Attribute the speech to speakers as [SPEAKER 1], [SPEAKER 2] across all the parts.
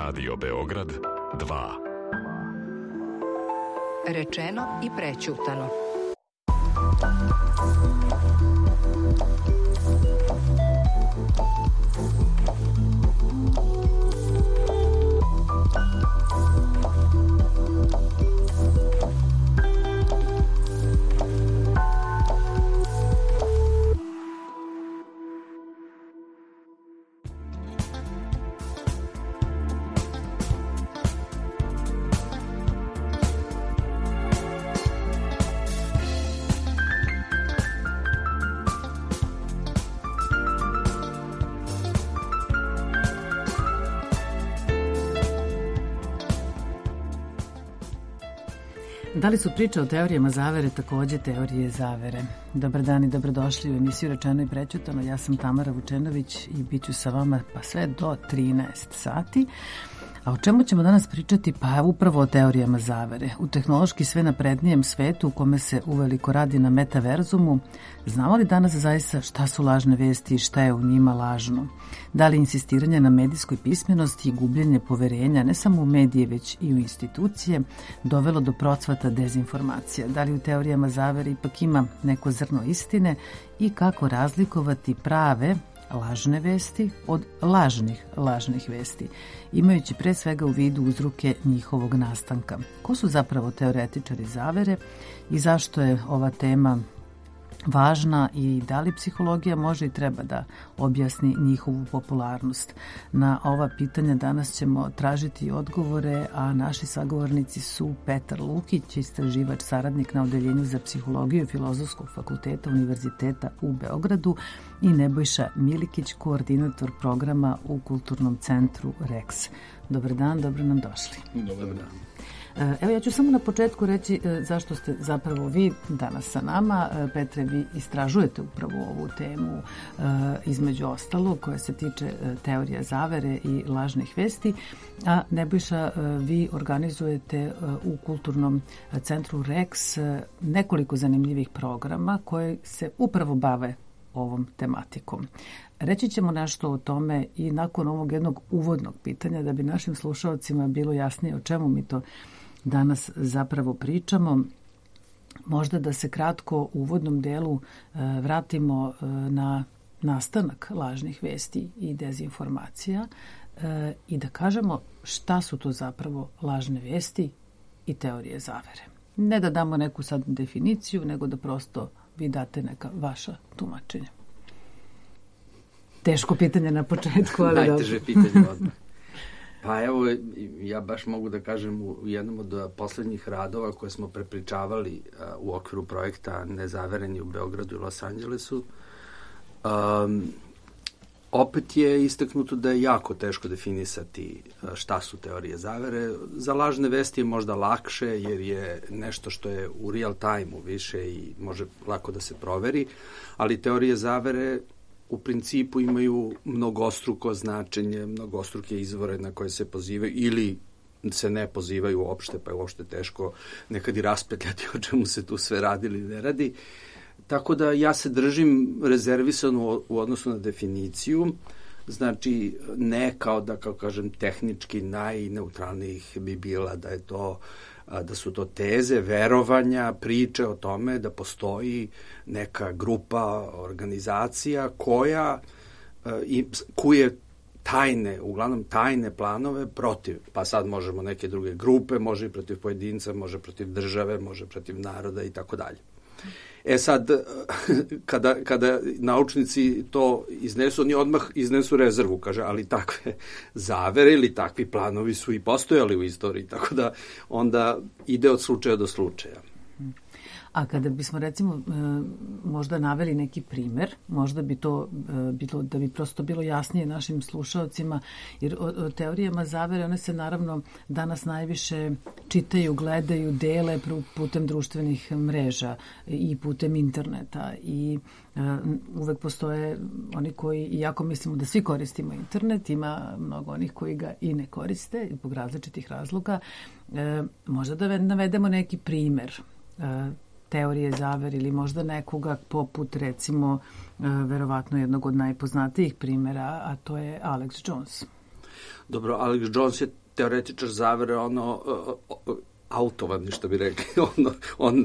[SPEAKER 1] Radio Beograd 2.
[SPEAKER 2] Rečeno i prećutano.
[SPEAKER 3] Da li su priče o teorijama zavere takođe teorije zavere? Dobar dan i dobrodošli u emisiju Rečeno i prećutano. Ja sam Tamara Vučenović i bit ću sa vama pa sve do 13 sati. A o čemu ćemo danas pričati? Pa upravo o teorijama zavere. U tehnološki sve naprednijem svetu u kome se uveliko radi na metaverzumu, znamo li danas zaista šta su lažne vesti i šta je u njima lažno? Da li insistiranje na medijskoj pismenosti i gubljenje poverenja ne samo u medije već i u institucije dovelo do procvata dezinformacija? Da li u teorijama zavere ipak ima neko zrno istine i kako razlikovati prave lažne vesti od lažnih vesti, imajući pre svega u vidu uzroke njihovog nastanka? Ko su zapravo teoretičari zavere i zašto je ova tema važna i da li psihologija može i treba da objasni njihovu popularnost? Na ova pitanja danas ćemo tražiti odgovore, a naši sagovornici su Petar Lukić, istraživač, saradnik na Odeljenju za psihologiju Filozofskog fakulteta Univerziteta u Beogradu, i Nebojša Milikić, koordinator programa u Kulturnom centru REX. Dobar dan, dobro nam došli.
[SPEAKER 4] Dobar dan.
[SPEAKER 3] Evo, ja ću samo na početku reći zašto ste zapravo vi danas sa nama. Petre, vi istražujete upravo ovu temu, između ostalog, koja se tiče teorija zavere i lažnih vesti, a Nebojša, vi organizujete u Kulturnom centru REX nekoliko zanimljivih programa koji se upravo bave ovom tematikom. Reći ćemo nešto o tome i nakon ovog jednog uvodnog pitanja, da bi našim slušalcima bilo jasnije o čemu mi to danas zapravo pričamo. Možda da se kratko u uvodnom delu vratimo na nastanak lažnih vesti i dezinformacija i da kažemo šta su to zapravo lažne vesti i teorije zavere. Ne da damo neku sad definiciju, nego da prosto vi date neka vaša tumačenja. Teško pitanje na početku, ali
[SPEAKER 4] najteže pitanje odmah. Pa evo, ja baš mogu da kažem u jednom od poslednjih radova koje smo prepričavali u okviru projekta Nezavereni u Beogradu i Los Angelesu, opet je istaknuto da je jako teško definisati šta su teorije zavere. Za lažne vesti je možda lakše jer je nešto što je u real time-u više i može lako da se proveri, ali teorije zavere u principu imaju mnogostruko značenje, mnogostruke izvore na koje se pozivaju ili se ne pozivaju uopšte, pa je uopšte teško nekad i raspetljati o čemu se tu sve radi ili ne radi. Tako da ja se držim rezervisano u odnosu na definiciju, znači ne kao da, kao kažem, tehnički najneutralnijih bi bila da su to teze, verovanja, priče o tome da postoji neka grupa, organizacija koja kuje uglavnom tajne planove protiv, pa sad možemo neke druge grupe, može i protiv pojedinca, može protiv države, može protiv naroda i tako dalje. E sad, kada naučnici to iznesu, oni odmah iznesu rezervu, kaže, ali takve zavere ili takvi planovi su i postojali u istoriji, tako da onda ide od slučaja do slučaja.
[SPEAKER 3] A kada bismo recimo možda naveli neki primer, možda bi to bilo da bi prosto bilo jasnije našim slušaocima, jer o teorijama zavere one se naravno danas najviše čitaju, gledaju, dele putem društvenih mreža i putem interneta i uvek postoje oni koji, iako mislimo da svi koristimo internet, ima mnogo onih koji ga i ne koriste zbog različitih razloga. Možda da navedemo neki primer teorije zavere ili možda nekoga poput, recimo, verovatno jednog od najpoznatijih primjera, a to je Alex Jones.
[SPEAKER 4] Dobro, Alex Jones je teoretičar zavere, autovani, što bi rekli. On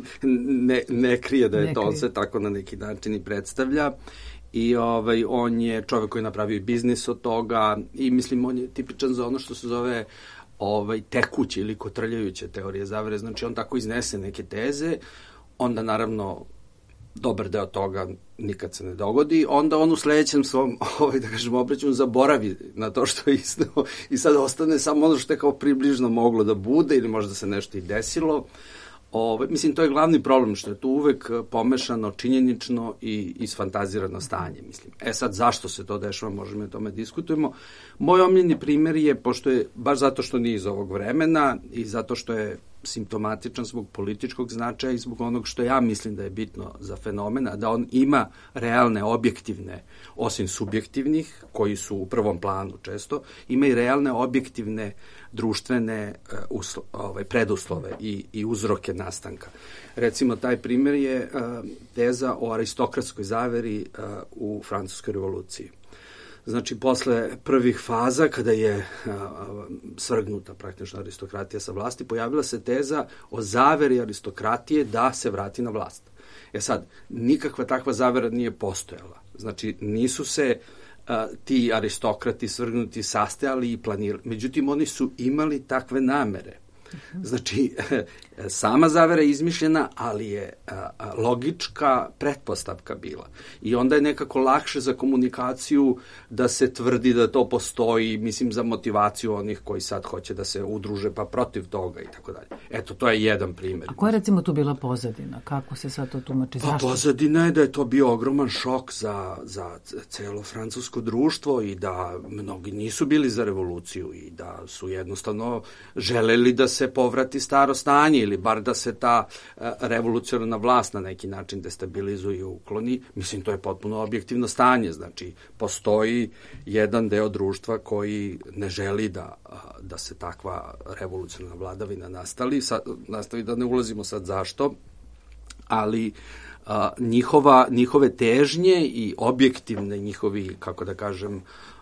[SPEAKER 4] ne krije da je to, on se tako na neki način i predstavlja. I on je čovjek koji je napravio i biznis od toga i mislim on je tipičan za ono što se zove tekuće ili kotrljajuće teorije zavere. Znači on tako iznese neke teze, onda naravno dobar deo toga nikad se ne dogodi, onda on u sledećem svom, da kažem, obraćanju zaboravi na to što je izneo i sad ostane samo ono što je kao približno moglo da bude ili možda se nešto i desilo. Mislim, to je glavni problem, što je tu uvek pomešano činjenično i isfantazirano stanje, mislim. Sad, zašto se to dešava, možemo o tome diskutujemo. Moj omiljeni primer je, pošto je, baš zato što nije iz ovog vremena i zato što je simptomatičan zbog političkog značaja i zbog onog što ja mislim da je bitno za fenomena, da on ima realne, objektivne, osim subjektivnih, koji su u prvom planu često, ima i realne, objektivne, društvene preduslove i uzroke nastanka. Recimo, taj primjer je teza o aristokratskoj zaveri u Francuskoj revoluciji. Znači, posle prvih faza, kada je svrgnuta praktično aristokratija sa vlasti, pojavila se teza o zaveri aristokratije da se vrati na vlast. Sad, nikakva takva zavera nije postojala. Znači, nisu se ti aristokrati svrgnuti sastajali i planirali. Međutim, oni su imali takve namere. Znači, sama zavera je izmišljena, ali je logička pretpostavka bila. I onda je nekako lakše za komunikaciju da se tvrdi da to postoji, mislim, za motivaciju onih koji sad hoće da se udruže pa protiv toga i tako dalje. Eto, to je jedan primjer.
[SPEAKER 3] A koja je recimo tu bila pozadina? Kako se sad to tumači?
[SPEAKER 4] Pa pozadina je da je to bio ogroman šok za celo francusko društvo i da mnogi nisu bili za revoluciju i da su jednostavno želeli da se povrati staro stanje ili bar da se ta revolucionarna vlast na neki način destabilizuje i ukloni. Mislim, to je potpuno objektivno stanje. Znači, postoji jedan deo društva koji ne želi da se takva revolucionarna vladavina nastavi, da ne ulazimo sad zašto, ali njihove težnje i objektivne njihovi, kako da kažem,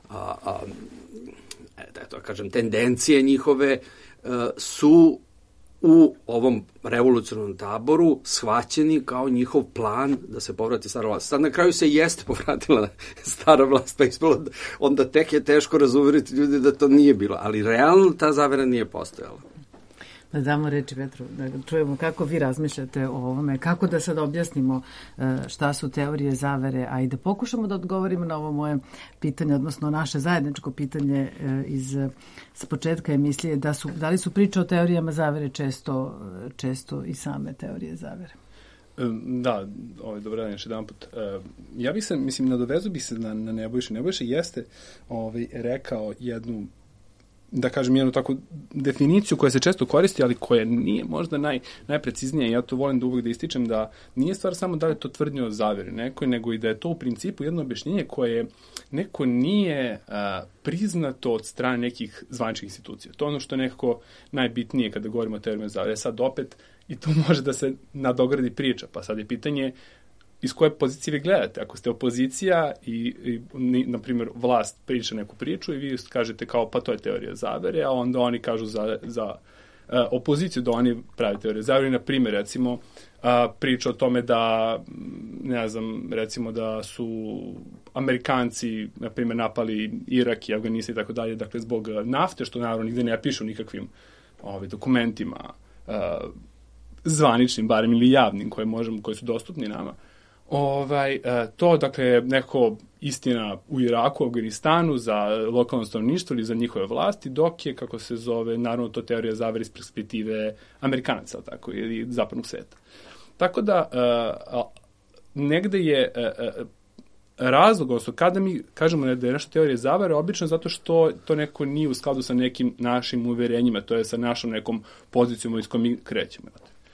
[SPEAKER 4] tendencije njihove su u ovom revolucionarnom taboru shvaćeni kao njihov plan da se povrati stara vlast. Sad na kraju se jeste povratila stara vlast, pa ispalo onda tek je teško razuveriti ljudi da to nije bilo, ali realno ta zavera nije postojala.
[SPEAKER 3] Da damo reči Petru, da čujemo kako vi razmišljate o ovome, kako da sad objasnimo šta su teorije zavere, a i da pokušamo da odgovorimo na ovo moje pitanje, odnosno naše zajedničko pitanje sa početka emisije, da li su priče o teorijama zavere često i same teorije zavere?
[SPEAKER 5] Da, dobro dan još jedan put. Ja bih se, nadovezao bih se na Nebojšu. Nebojša jeste rekao jednu, da kažem, jednu takvu definiciju koja se često koristi, ali koja nije možda najpreciznija. Ja to volim da uvijek da ističem, da nije stvar samo da li je to tvrdnje o zaveri nekoj, nego i da je to u principu jedno objašnjenje koje neko nije priznato od strane nekih zvaničnih institucija. To je ono što je nekako najbitnije kada govorimo o teorijama zavere. Sad opet, i to može da se nadogradi priča, pa sad je pitanje iz koje pozicije vi gledate. Ako ste opozicija i na primjer, vlast priča neku priču i vi kažete kao, pa to je teorija zavere, a onda oni kažu za opoziciju da oni pravi teoriju zavere. Na primjer, recimo, priča o tome da, ne znam, recimo da su Amerikanci, na primjer, napali Irak i Afganistan i tako dalje, dakle, zbog nafte, što naravno nigde ne pišu nikakvim dokumentima zvaničnim, barem ili javnim, koji su dostupni nama. To, dakle, neko istina u Iraku, Afganistanu za lokalno stanovništvo ili za njihove vlasti, dok je, kako se zove, naravno to teorija zavere iz perspektive Amerikanaca, tako, ili zapadnog sveta. Tako da, negde je razlog, odnosno kada mi kažemo da je nešto teorija zavere, obično zato što to neko nije u skladu sa nekim našim uverenjima, to je sa našom nekom pozicijom iz kojom mi krećemo.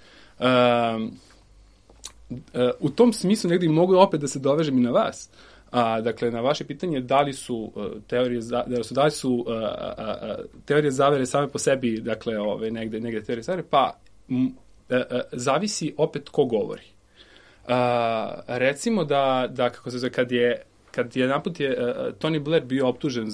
[SPEAKER 5] U tom smislu negdje mogu opet da se dovežem i na vas. Dakle, na vaše pitanje da li su teorije zavere same po sebi, dakle, negde teorije zavere, pa zavisi opet ko govori. Recimo da kako se zove, kad je naput je Tony Blair bio optužen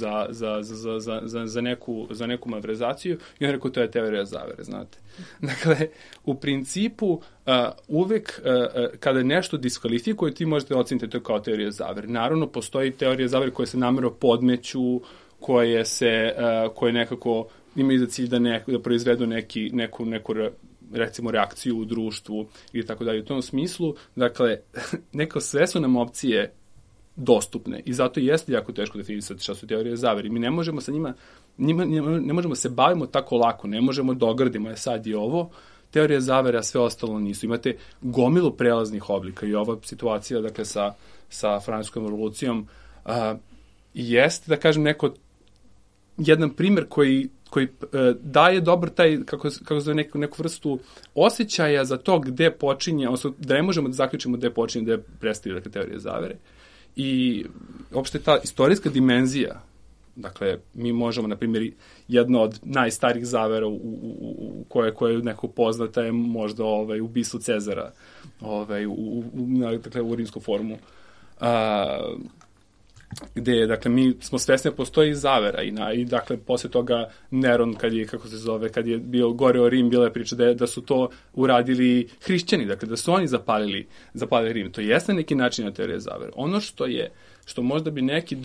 [SPEAKER 5] za neku malverzaciju i on rekao to je teorija zavere, znate. Dakle, u principu uvek kada nešto diskvalifikuje, ti možete oceniti to kao teorija zavere. Naravno, postoji teorija zavere koje se namerno podmeću, koje nekako imaju za cilj da proizvedu neku recimo reakciju u društvu ili tako dalje. U tom smislu, dakle, neko sve su nam opcije dostupne i zato jeste jako teško definisati šta su teorije zavere. Mi ne možemo sa njima ne možemo se bavimo tako lako, ne možemo da ogradimo sad i ovo, teorije zavere, a sve ostalo nisu. Imate gomilu prelaznih oblika i ova situacija, dakle, sa Francuskom revolucijom jeste, da kažem, jedan primjer koji daje dobro taj, kako zove, neku vrstu osjećaja za to gde počinje, odnosno da ne možemo da zaključimo gde počinje, gde prestaje, dakle, teorije zavere. I uopšte ta istorijska dimenzija, dakle, mi možemo, na primjer, jedna od najstarijih zavera koje nekako poznata je možda ubistvo Cezara dakle, u rimskom forumu. Gde, dakle, mi smo svesni da postoji zavera i dakle, posle toga Neron, kad je bio goreo Rim, bila je priča da su to uradili hrišćani, dakle, da su oni zapalili Rim. To jeste neki način na teorije zavere. Ono što možda bi neki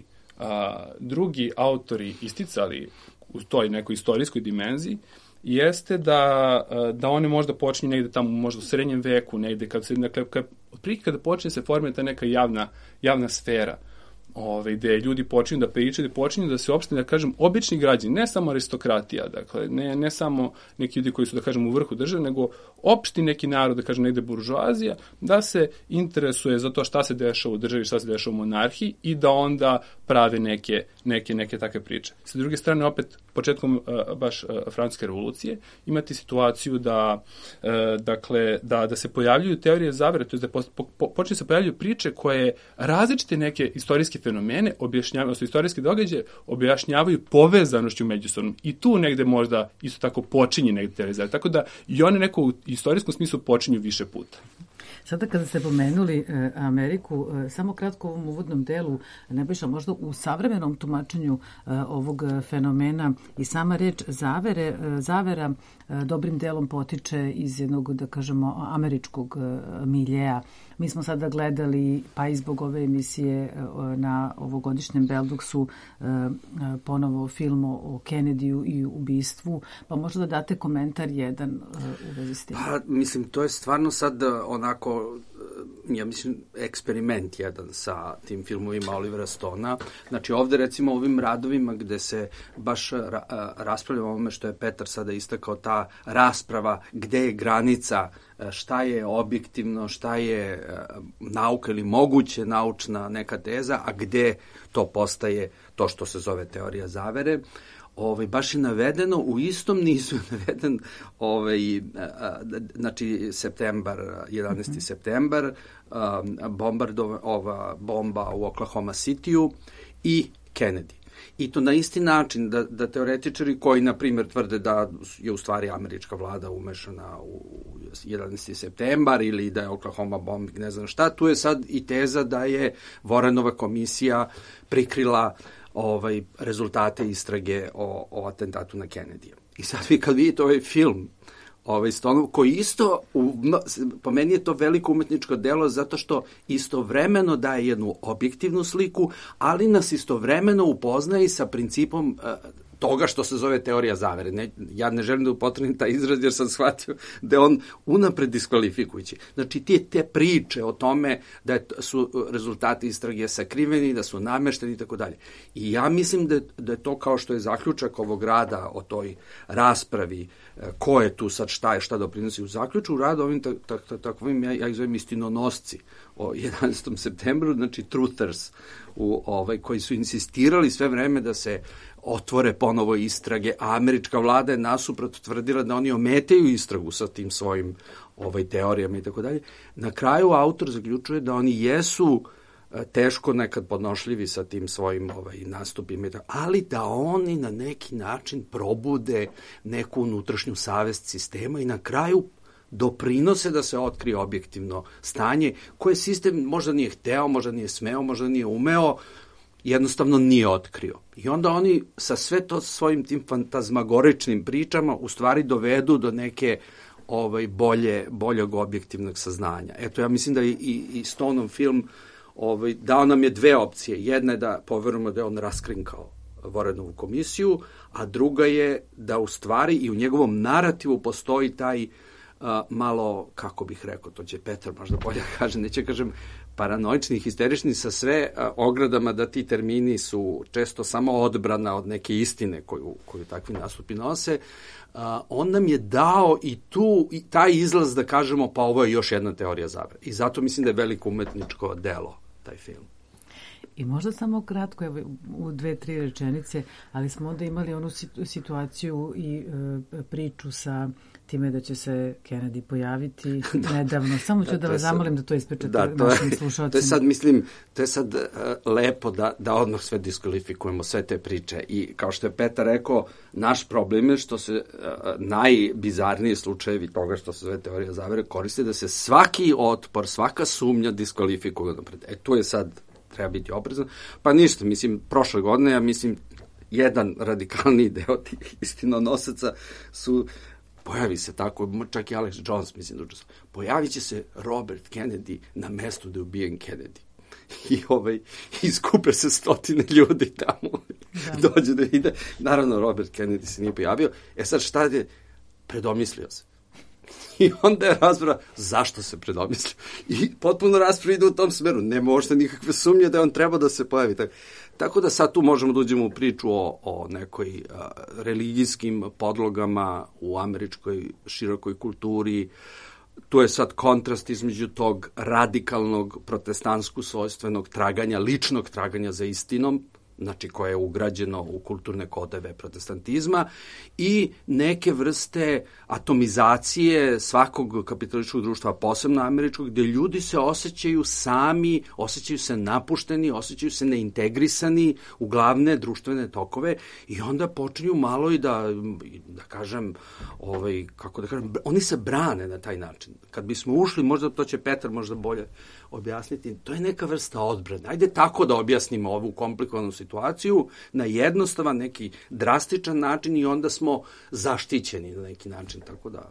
[SPEAKER 5] drugi autori isticali u toj nekoj istorijskoj dimenziji, jeste da one možda počinju negde tamo, možda u srednjem veku, negde kada počne se formira ta neka javna sfera, gde ljudi počinju da pričaju, počinju da se uopšte, da kažem, obični građani, ne samo aristokratija, dakle, ne samo neki ljudi koji su, da kažem, u vrhu države, nego opšti neki narod, da kažem, negde buržoazija, da se interesuje za to šta se dešava u državi, šta se dešava u monarhiji i da onda prave neke takve priče. Sa druge strane, opet, početkom baš Francuske revolucije, imate situaciju da se pojavljuju teorije zavere, to je da počne se pojavljuju priče koje različite neke istorijske fenomene objašnjavaju, odnosno istorijske događaje objašnjavaju povezanošću međusobnom. I tu negde možda isto tako počinje negde teorija zavere. Tako da i one neko u istorijskom smislu počinju više puta.
[SPEAKER 3] Sada kada ste pomenuli Ameriku, samo kratko u ovom uvodnom delu, Nebojša, možda u savremenom tumačenju ovog fenomena i sama reč zavera dobrim delom potiče iz jednog, da kažemo, američkog miljeja. Mi smo sada gledali, pa i zbog ove emisije na ovogodišnjem Belduksu, ponovo film o Kennedyu i ubistvu, pa možda da date komentar jedan u vezi s tim.
[SPEAKER 4] Pa, mislim, to je stvarno sad onako, ja mislim, eksperiment jedan sa tim filmovima Olivera Stona. Znači, ovde, recimo, ovim radovima gde se baš raspravlja o ovome što je Petar sada istakao, ta rasprava gde je granica, šta je objektivno, šta je nauka ili moguće naučna neka teza, a gde to postaje to što se zove teorija zavere. Baš je navedeno, u istom nizu je naveden znači septembar, 11. septembar, bomba u Oklahoma City-u i Kennedy. I to na isti način da teoretičari koji, na primjer, tvrde da je u stvari američka vlada umešana u 11. septembar ili da je Oklahoma bombing, ne znam šta, tu je sad i teza da je Warrenova komisija prikrila rezultate istrage o atentatu na Kennedy. I sad vi kad vidite ovaj film, koji isto, po meni je to veliko umetničko delo zato što istovremeno daje jednu objektivnu sliku, ali nas istovremeno upoznaje i sa principom toga što se zove teorija zavere. Ja ne želim da upotrebim taj izraz jer sam shvatio da je on unapred diskvalifikujući. Znači, te priče o tome da su rezultati istrage sakriveni, da su namešteni i tako dalje. I ja mislim da je to kao što je zaključak ovog rada o toj raspravi, ko je tu sad šta doprinosi u zaključku, u radu ovim takvim, ja ih zovem istinonosci o 11. septembru, znači truthers, koji su insistirali sve vreme da se otvore ponovo istrage, a američka vlada je nasuprot tvrdila da oni ometaju istragu sa tim svojim teorijama i tako dalje. Na kraju autor zaključuje da oni jesu teško nekad podnošljivi sa tim svojim nastupima, ali da oni na neki način probude neku unutrašnju savest sistema i na kraju doprinose da se otkrije objektivno stanje koje sistem možda nije hteo, možda nije smeo, možda nije umeo, jednostavno nije otkrio. I onda oni sa sve to svojim tim fantazmagoričnim pričama u stvari dovedu do neke boljeg objektivnog saznanja. Eto, ja mislim da i Stoneov film dao nam je dve opcije. Jedna je da poverujemo da je on raskrinkao Warrenovu komisiju, a druga je da u stvari i u njegovom narativu postoji taj malo, kako bih rekao, to će Petar možda bolje kaže, neće kažem paranoični, histerični, sa sve ogradama da ti termini su često samo odbrana od neke istine koju takvi nastupi nose. On nam je dao i taj izlaz da kažemo pa ovo je još jedna teorija zavere. I zato mislim da je veliko umetničko delo taj film.
[SPEAKER 3] I možda samo kratko, evo, u 2-3 rečenice, ali smo onda imali onu situaciju i priču sa time da će se Kennedy pojaviti nedavno. Samo ću da vas zamolim da to ispričate našim slušalcima.
[SPEAKER 4] To je sad lepo da odmah sve diskvalifikujemo, sve te priče. I kao što je Petar rekao, naš problem je što se najbizarniji slučajevi toga što se zove teorija zavere koriste da se svaki otpor, svaka sumnja diskvalifikuje napred. Tu je sad treba biti oprezan. Pa ništa, prošle godine, ja mislim, jedan radikalni deo tih istinonosaca pojavi se tako, čak i Alex Jones, mislim da učestvo, pojavit će se Robert Kennedy na mestu da je ubijen Kennedy. I skupe se 100 ljudi tamo, dođe da vide. Naravno, Robert Kennedy se nije pojavio. Sad šta je? Predomislio se. I onda je rasprava zašto se predomislio. I potpuno rasprava ide u tom smeru. Nema uopšte nikakve sumnje da je on treba da se pojavi. Tako da sad tu možemo da uđemo u priču o nekoj religijskim podlogama u američkoj širokoj kulturi. Tu je sad kontrast između tog radikalnog protestantskog svojstvenog traganja, ličnog traganja za istinom, znači koje je ugrađeno u kulturne kodeve protestantizma i neke vrste atomizacije svakog kapitalističkog društva, posebno američkog, gde ljudi se osjećaju sami, osjećaju se napušteni, osjećaju se neintegrisani u glavne društvene tokove i onda počinju malo i da kažem, oni se brane na taj način. Kad bismo ušli, možda to će Petar možda bolje objasniti, to je neka vrsta odbrane. Ajde tako da objasnimo ovu komplikovanu situaciju na jednostavan, neki drastičan način i onda smo zaštićeni na neki način, tako da...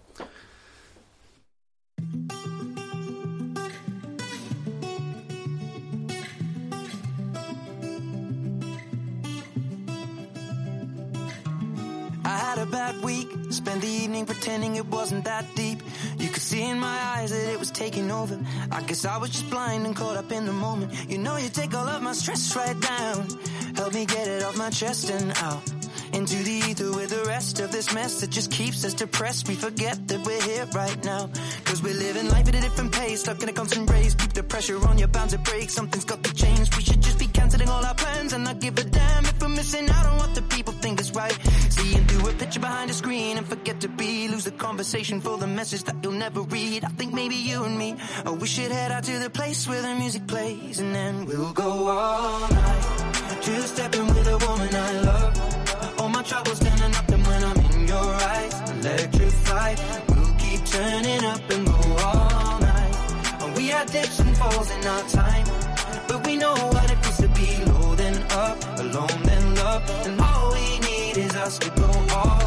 [SPEAKER 6] I had a bad week, spent the evening pretending it wasn't that deep. You could see in my eyes that it was taking over. I guess I was just blind and caught up in the moment. You know you take all of my stress right down. Help me get it off my chest and out into the ether with the rest of this mess that just keeps us depressed. We forget that we're here right now, cause we're living life at a different pace, stuck in a constant race. Keep the pressure on, you're bound to break. Something's got to change. We should just be cancelling all our plans and not give a damn if we're missing out on what the people think is right. Seeing through a picture behind a screen and forget to be, lose the conversation for the message that you'll never read. I think maybe you and me, we should head out to the place where the music plays, and then we'll go all night, two-stepping with a woman I love. All my troubles standing up, and when I'm in your eyes, electrified. We'll keep turning up and go all night. And we had dips and falls in our time, but we know what it feels to be low then up, alone then love. And all we need is us to go all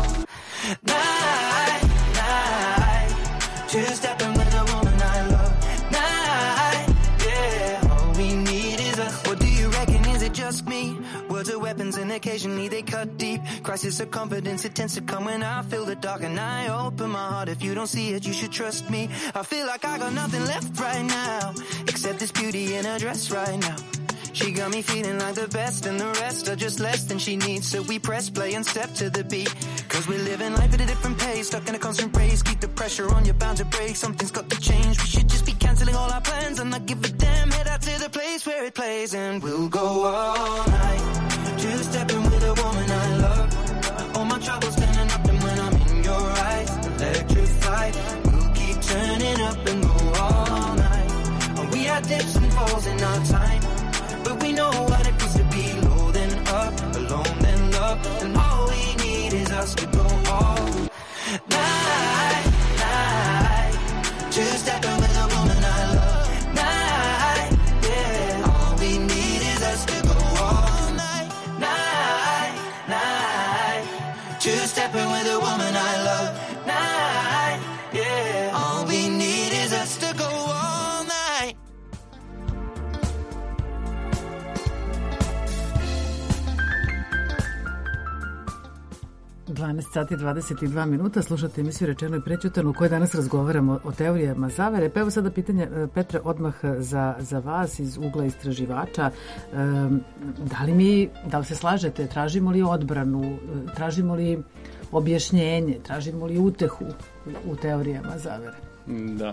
[SPEAKER 6] night, night. Two-stepping with a woman I love. Night, yeah. All we need is us. What do you reckon? Is it just me? Words are weapons and occasionally they cut deep. Crisis of confidence, it tends to come when I feel the dark and I open my heart. If you don't see it, you should trust me. I feel like I got nothing left right now, except this beauty in her dress right now. She got me feeling like the best, and the rest are just less than she needs. So we press play and step to the beat, cause we're living life at a different pace, stuck in a constant race. Keep the pressure on, you're bound to break. Something's got to change. We should just be cancelling all our plans and not give a damn. Head out to the place where it plays, and we'll go all night, two-stepping with a woman I love. All my troubles standing up, and when I'm in your eyes, electrified. We'll keep turning up and go all night. And we had dips and falls in our time, but we know what it feels to be low then up, alone then love. And all we need is us to go all night, night.
[SPEAKER 3] 12 sati 22 minuta, slušate emisiju Rečeno i prećutano u kojoj danas razgovaramo o teorijama zavere. Pa evo sada pitanje, Petre, odmah za vas iz ugla istraživača. Da li se slažete, tražimo li odbranu, tražimo li objašnjenje, tražimo li utehu u teorijama zavere?
[SPEAKER 5] Da.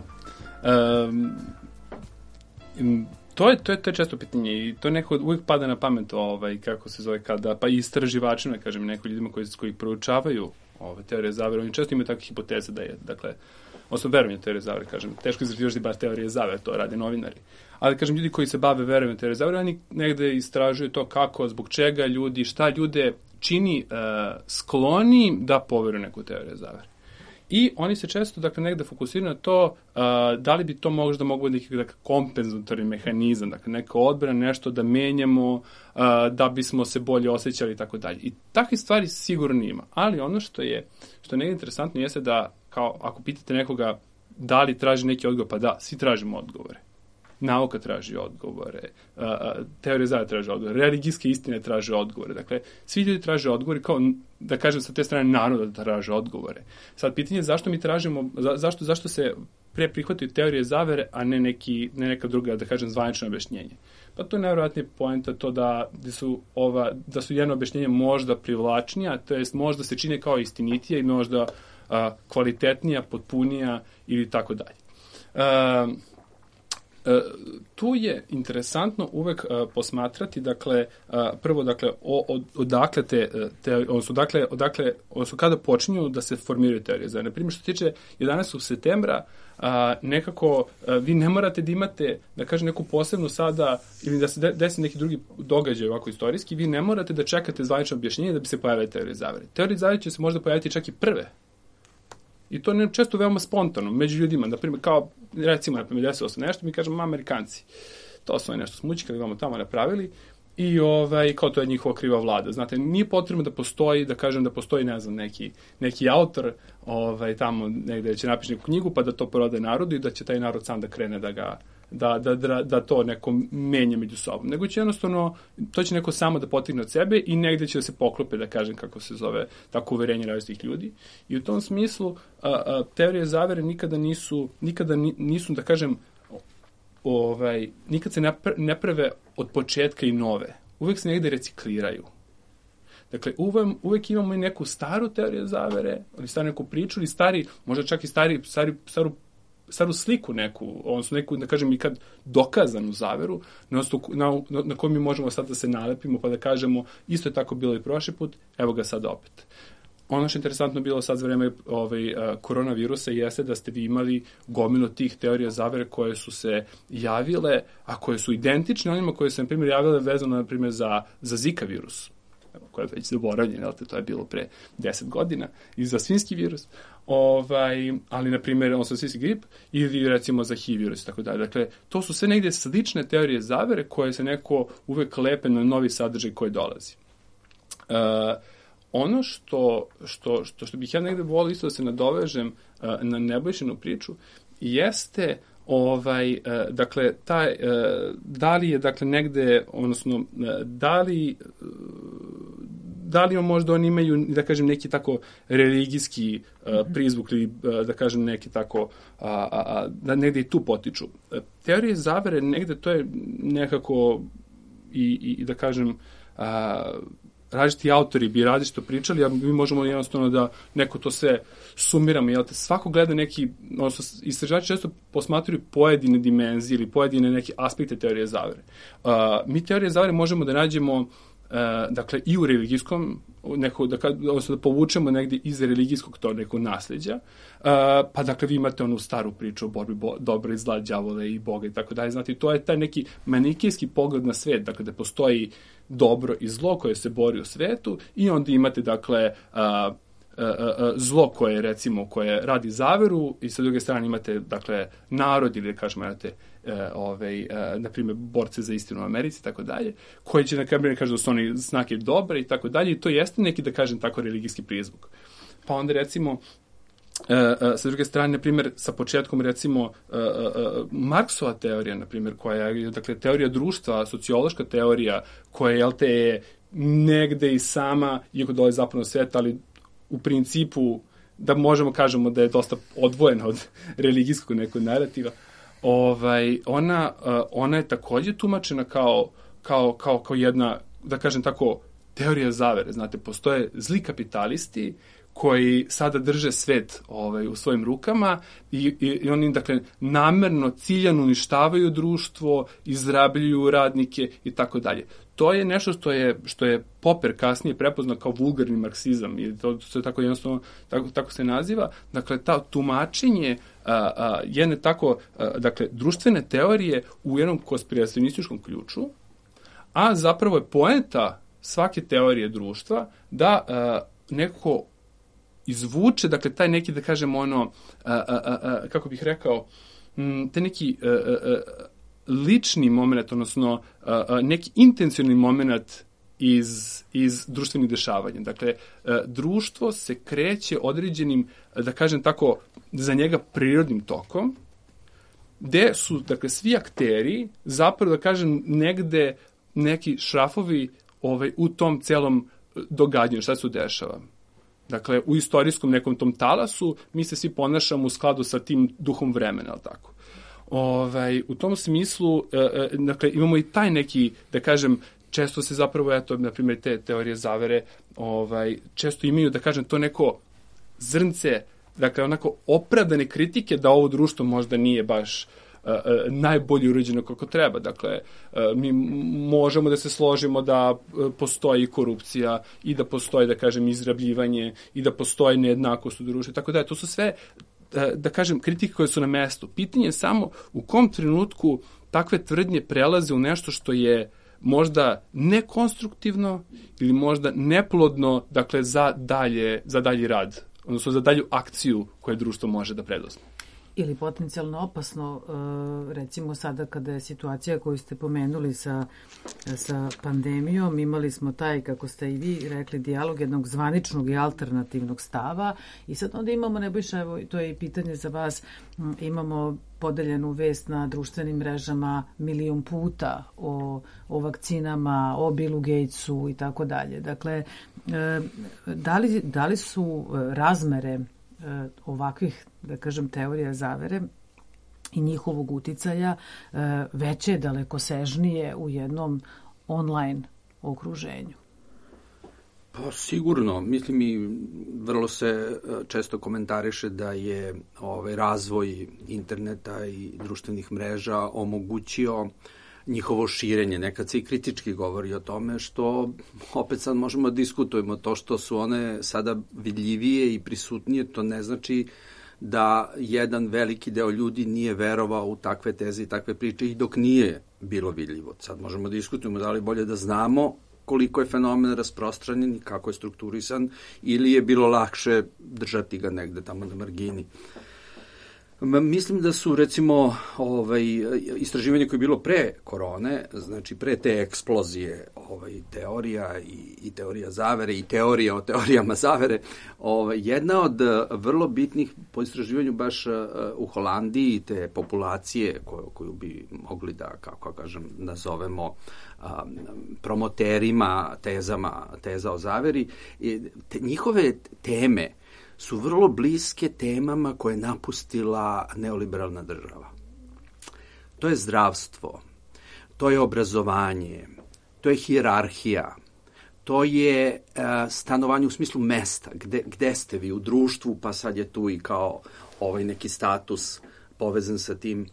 [SPEAKER 5] To je često pitanje i to neko uvijek pada na pamet, kako se zove, kada, pa i istraživačima, kažem, neko ljudima koji proučavaju teorije zavere, oni često imaju takve hipoteze da je, dakle, odnosno verovanje teorije zavere, kažem, teško istraživati baš teorije zavere, to rade novinari. Ali, kažem, ljudi koji se bave verovanjem teorije zavere, oni negde istražuju to kako, zbog čega ljudi, šta ljude čini skloni da poveruju neku teoriju zavere. I oni se često, dakle, negde fokusiraju na to da li bi to možda moglo neki kompenzatorni mehanizam, dakle, neka odbrana, nešto da menjamo, da bismo se bolje osjećali i tako dalje. I takve stvari sigurno ima. Ali ono što je negde interesantno jeste da, kao, ako pitate nekoga da li traži neki odgovor, pa da, svi tražimo odgovore. Nauka traži odgovore, teorija zavere traži odgovore, religijske istine traže odgovore. Dakle, svi ljudi traže odgovore, kao, da kažem, sa te strane naroda da traže odgovore. Sad, pitanje je zašto mi tražimo, zašto se pre prihvataju teorije zavere, a ne neka druga, da kažem, zvanično objašnjenje. Pa to je najvjerojatnije poenta to da su jedno objašnjenje možda privlačnija, to jest možda se čine kao istinitija i možda kvalitetnija, potpunija ili tako dalje. Tu je interesantno uvek posmatrati, dakle, prvo, dakle, odakle odnosno kada počinju da se formiraju teorije zavere. Naprimjer, što se tiče 11. septembra, nekako vi ne morate da imate, da kažem, neku posebnu sada, ili da se desi neki drugi događaj ovako istorijski, vi ne morate da čekate zvanično objašnjenje da bi se pojavile teorije zavere. Teorije zavere će se možda pojaviti čak i prve. I to je često veoma spontano među ljudima. Naprimjer, kao, recimo, desilo se nešto, mi kažemo Amerikanci. To su nešto smućkali, vamo tamo napravili i kao to je njihova kriva vlada. Znate, nije potrebno da postoji, da kažem da postoji, ne znam, neki autor tamo negde će napiši neku knjigu pa da to prodaje narodu i da će taj narod sam da krene da to neko menja među sobom. Nego će jednostavno, to će neko samo da potigne od sebe i negde će da se poklope, da kažem, kako se zove, tako uverenje različitih ljudi. I u tom smislu teorije zavere nikada nisu, da kažem, nikad se ne prave od početka i nove. Uvek se negde recikliraju. Dakle, uvek imamo i neku staru teoriju zavere, ili staru neku priču, ili možda čak i staru sliku neku, odnosno neku, da kažem, i kad dokazanu zaveru, na koju mi možemo sad da se nalepimo, pa da kažemo, isto je tako bilo i prošli put, evo ga sad opet. Ono što je interesantno bilo sad za vreme koronavirusa jeste da ste vi imali gomilu tih teorija zavere koje su se javile, a koje su identične onima koje su, na primjer, javile vezano, na primjer, za Zika virus, koje je već zaboravljeno, to je bilo pre 10 godina, i za svinjski virus, ali, na primjer, on sa svinjski grip, ili, recimo, za HIV virus, tako dalje. Dakle, to su sve negdje slične teorije zavere koje se neko uvek lepe na novi sadržaj koji dolazi. Ono što bih ja negde volio isto da se nadovežem na Nebojšinu priču jeste dakle da li je, dakle, negde, odnosno da li možda oni imaju, da kažem, neki tako religijski prizvuk ili, da kažem, neki tako da negde i tu potiču. Teorije zavere negde to je nekako i da kažem različiti autori bi različito pričali, a mi možemo jednostavno da neko to sve sumiramo. Jel te, svako gleda neki, odnosno istraživači često posmatruju pojedine dimenzije ili pojedine neke aspekte teorije zavere. Mi teorije zavere možemo da nađemo dakle, i u religijskom, odnosno da povučemo negdje iz religijskog to nekog nasljeđa, pa dakle vi imate onu staru priču o borbi dobra i zla, đavola i Boga i tako dalje. Znate, to je taj neki manikijski pogled na svet, dakle da postoji dobro i zlo koje se bori u svetu i onda imate, dakle, zlo koje, recimo, koje radi zaveru i sa druge strane imate, dakle, narod ili, da kažemo, imate na primjer, borce za istinu u Americi i tako dalje, koji će, na primjer, kažu da su oni znake dobre i tako dalje, i to jeste neki, da kažem, tako religijski prizvuk. Pa onda, recimo, sa druge strane, na primjer, sa početkom, recimo, Marksova teorija, na primjer, koja je, dakle, teorija društva, sociološka teorija, koja je negde i sama, iako dolazi zapadnog sveta, ali u principu, da možemo kažemo da je dosta odvojena od religijskog nekog narativa, ona je takođe tumačena kao jedna, da kažem tako, teorija zavere. Znate, postoje zli kapitalisti koji sada drže svet u svojim rukama i oni, dakle, namerno, ciljano uništavaju društvo, izrabljuju radnike i tako dalje. To je nešto što je Popper kasnije prepoznao kao vulgarni marksizam i to se tako jednostavno tako se naziva. Dakle, ta tumačenje jedne tako, dakle, društvene teorije u jednom konspiracionističkom ključu, a zapravo je poenta svake teorije društva da nekako izvuče, dakle, taj neki, da kažemo, kako bih rekao, taj neki lični moment, odnosno neki intencionalni moment iz društvenih dešavanja. Dakle, društvo se kreće određenim, da kažem tako, za njega prirodnim tokom, gde su, dakle, svi akteri zapravo, da kažem, negde neki šrafovi u tom celom događanju, šta se dešava. Dakle, u istorijskom nekom tom talasu mi se svi ponašamo u skladu sa tim duhom vremena, ali tako. U tom smislu, dakle, imamo i taj neki, da kažem, često se zapravo, eto, na primjer, te teorije zavere, često imaju, da kažem, to neko zrnce, dakle, onako opravdane kritike da ovo društvo možda nije baš najbolje uređeno kako treba. Dakle, mi možemo da se složimo da postoji korupcija i da postoji, da kažem, izrabljivanje i da postoji nejednakost u društvu. Tako da, to su sve, da kažem, kritike koje su na mestu. Pitanje je samo u kom trenutku takve tvrdnje prelaze u nešto što je možda nekonstruktivno ili možda neplodno, dakle, za dalji rad, odnosno za dalju akciju koje društvo može da preduzme.
[SPEAKER 3] Ili potencijalno opasno, recimo sada kada je situacija koju ste pomenuli sa pandemijom, imali smo taj, kako ste i vi rekli, dijalog jednog zvaničnog i alternativnog stava i sad onda imamo, Nebojša, evo, to je i pitanje za vas, imamo podeljenu vest na društvenim mrežama 1.000.000 puta o vakcinama, o Billu Gatesu i tako dalje. Dakle, da li su razmere ovakvih, da kažem, teorija zavere i njihovog uticaja veće, dalekosežnije u jednom online okruženju?
[SPEAKER 4] Pa sigurno, mislim, i vrlo se često komentariše da je razvoj interneta i društvenih mreža omogućio njihovo širenje. Nekad se i kritički govori o tome, što opet sad možemo da diskutujemo. To što su one sada vidljivije i prisutnije, to ne znači da jedan veliki deo ljudi nije verovao u takve teze i takve priče i dok nije bilo vidljivo. Sad možemo da diskutujemo da li bolje da znamo koliko je fenomen rasprostranjen i kako je strukturisan, ili je bilo lakše držati ga negde tamo na margini. Mislim da su, recimo, istraživanje koje je bilo pre korone, znači pre te eksplozije teorija i teorija zavere i teorija o teorijama zavere, jedna od vrlo bitnih po istraživanju baš u Holandiji, te populacije koju bi mogli da, kako kažem, nazovemo promoterima teza o zaveri, njihove teme su vrlo bliske temama koje je napustila neoliberalna država. To je zdravstvo, to je obrazovanje, to je hijerarhija, to je stanovanje u smislu mesta, gde ste vi u društvu, pa sad je tu i kao neki status povezan sa tim.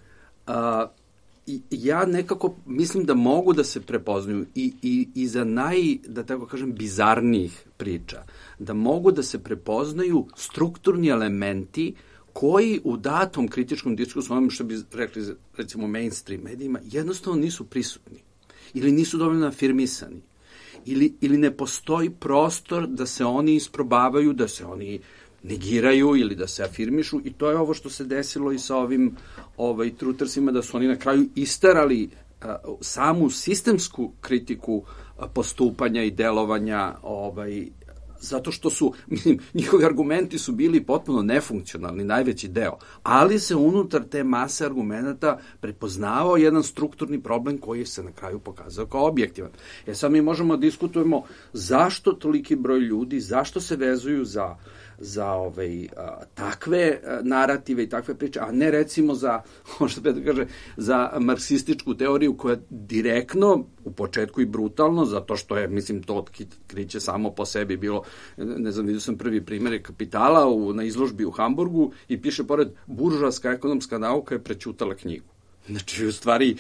[SPEAKER 4] Ja nekako mislim da mogu da se prepoznaju i za da tako kažem, bizarnijih priča, da mogu da se prepoznaju strukturni elementi koji u datom kritičkom diskursu, onome što bi rekli, recimo, mainstream medijima, jednostavno nisu prisutni ili nisu dovoljno afirmisani ili ne postoji prostor da se oni isprobavaju, da se oni negiraju ili da se afirmišu, i to je ovo što se desilo i sa ovim trutersima, da su oni na kraju istarali samu sistemsku kritiku postupanja i delovanja zato što su, mislim, njihovi argumenti su bili potpuno nefunkcionalni, najveći deo, ali se unutar te mase argumenta prepoznavao jedan strukturni problem koji se na kraju pokazao kao objektivan. Sad mi možemo da diskutujemo zašto toliki broj ljudi, zašto se vezuju za takve narative i takve priče, a ne recimo za, možda bih da kaže, za marksističku teoriju koja direktno, u početku i brutalno, zato što je, mislim, to otkriće samo po sebi bilo, ne znam, vidio sam prvi primjer Kapitala na izložbi u Hamburgu i piše pored buržoaska ekonomska nauka je prećutala knjigu. Znači, u stvari,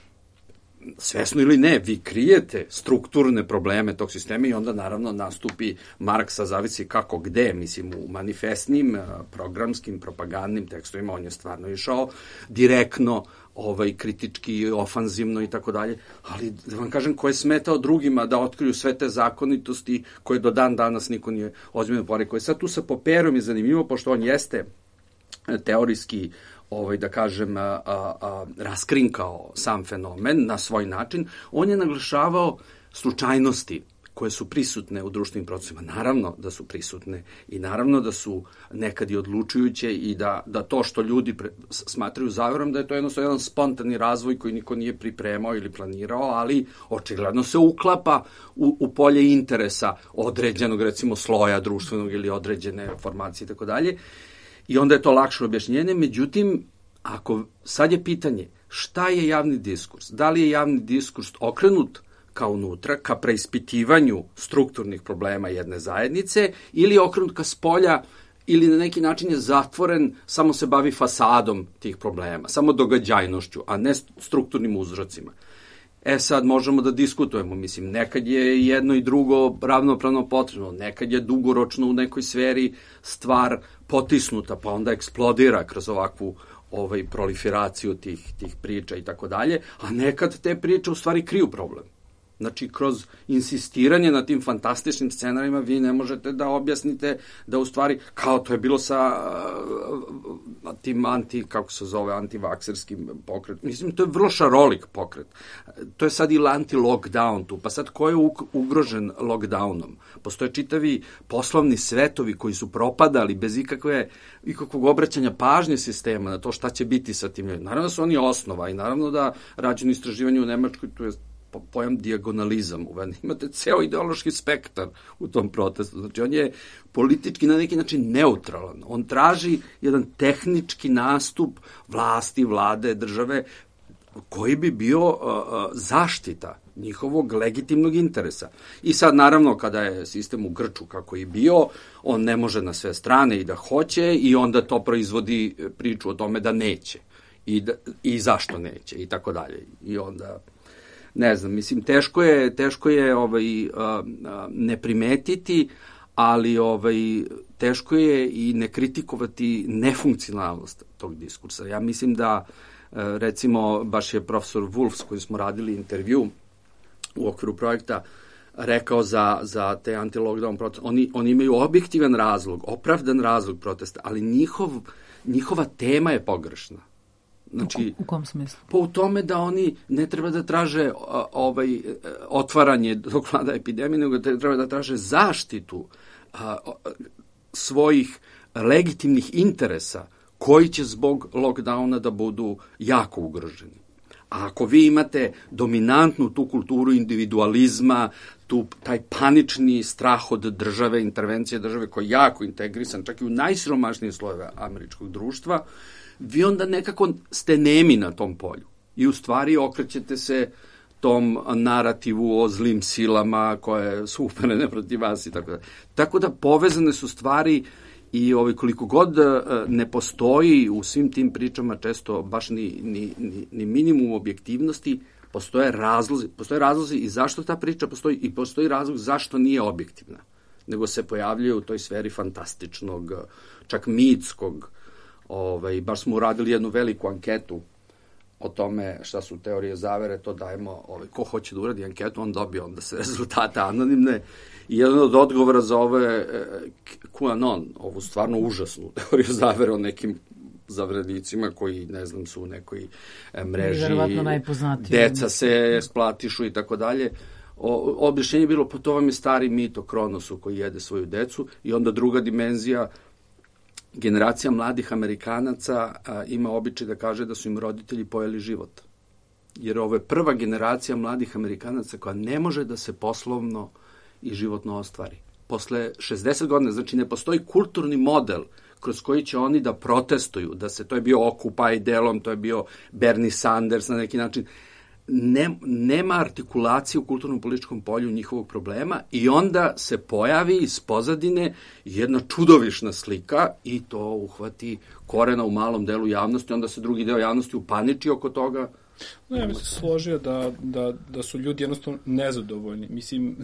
[SPEAKER 4] svesno ili ne, vi krijete strukturne probleme tog sistema i onda naravno nastupi Marksa, zavisi kako gde, mislim u manifestnim, programskim, propagandnim tekstovima, on je stvarno išao direktno, kritički, ofanzivno i tako dalje, ali da vam kažem ko je smetao drugima da otkriju sve te zakonitosti koje do dan danas niko nije ozbiljno porekao. Sad tu sa Popperom je zanimljivo, pošto on jeste teorijski da kažem, raskrinkao sam fenomen na svoj način, on je naglašavao slučajnosti koje su prisutne u društvenim procesima. Naravno da su prisutne i naravno da su nekad i odlučujuće i da to što ljudi smatraju zaverom, da je to jednostavno jedan spontani razvoj koji niko nije pripremao ili planirao, ali očigledno se uklapa u polje interesa određenog, recimo, sloja društvenog ili određene formacije i tako dalje. I onda je to lakše objašnjenje, međutim, sad je pitanje šta je javni diskurs? Da li je javni diskurs okrenut ka unutra, ka preispitivanju strukturnih problema jedne zajednice ili je okrenut ka spolja ili na neki način je zatvoren, samo se bavi fasadom tih problema, samo događajnošću, a ne strukturnim uzrocima. Sad možemo da diskutujemo, mislim, nekad je jedno i drugo ravnopravno potrebno, nekad je dugoročno u nekoj sferi stvar potisnuta, pa onda eksplodira kroz ovakvu proliferaciju tih priča i tako dalje, a nekad te priče u stvari kriju problem. Znači, kroz insistiranje na tim fantastičnim scenarima vi ne možete da objasnite da u stvari, kao to je bilo sa tim antivakserskim pokretom. Mislim, to je vrlo šarolik pokret. To je sad ili anti-lockdown tu, pa sad ko je ugrožen lockdownom? Postoje čitavi poslovni svetovi koji su propadali bez ikakvog obraćanja pažnje sistema na to šta će biti sa tim. Naravno da su oni osnova i naravno da rađeno istraživanje u Nemačkoj, tu je pojam dijagonalizam uveden. Imate ceo ideološki spektar u tom protestu. Znači, on je politički na neki način neutralan. On traži jedan tehnički nastup vlasti, vlade, države, koji bi bio zaštita njihovog legitimnog interesa. I sad, naravno, kada je sistem u grču kako je bio, on ne može na sve strane i da hoće i onda to proizvodi priču o tome da neće. I zašto neće i tako dalje. I onda... Ne znam, mislim, teško je ne primetiti, ali teško je i ne kritikovati nefunkcionalnost tog diskursa. Ja mislim da, recimo, baš je profesor Wolf, s kojim smo radili intervju u okviru projekta, rekao za te anti-lockdown proteste. Oni imaju objektivan razlog, opravdan razlog protesta, ali njihova tema je pogrešna. Znači,
[SPEAKER 3] u kom smislu?
[SPEAKER 4] Pa u tome da oni ne treba da traže otvaranje dok vlada epidemije, nego da treba da traže zaštitu svojih legitimnih interesa koji će zbog lockdowna da budu jako ugroženi. A ako vi imate dominantnu tu kulturu individualizma, taj panični strah od države, intervencije države koji je jako integrisan, čak i u najsiromašnije slojeve američkog društva, vi onda nekako ste nemi na tom polju. I u stvari okrećete se tom narativu o zlim silama koje su uperene protiv vas i tako da. Tako da povezane su stvari i koliko god ne postoji u svim tim pričama često baš ni minimum objektivnosti, postoje razlozi i zašto ta priča postoji i postoji razlog zašto nije objektivna, nego se pojavljuje u toj sferi fantastičnog, čak mitskog. Baš smo uradili jednu veliku anketu o tome šta su teorije zavere, to dajemo, ko hoće da uradi anketu, on dobije onda se rezultate anonimne i jedan od odgovora za ove QAnon, ovu stvarno užasnu teoriju zavere o nekim zavrednicima koji, ne znam, su u nekoj mreži, deca se splatišu i tako dalje. objašnjenje je bilo, pa to vam je stari mit o Kronosu koji jede svoju decu, i onda druga dimenzija, generacija mladih Amerikanaca ima običaj da kaže da su im roditelji pojeli život. Jer ovo je prva generacija mladih Amerikanaca koja ne može da se poslovno i životno ostvari. Posle 60 godina, znači ne postoji kulturni model kroz koji će oni da protestuju, to je bio Occupy delom, to je bio Bernie Sanders na neki način. Nema artikulacije u kulturnom političkom polju njihovog problema i onda se pojavi iz pozadine jedna čudovišna slika i to uhvati korena u malom delu javnosti, onda se drugi deo javnosti upaniči oko toga.
[SPEAKER 5] No, ja bih se složio da su ljudi jednostavno nezadovoljni. Mislim,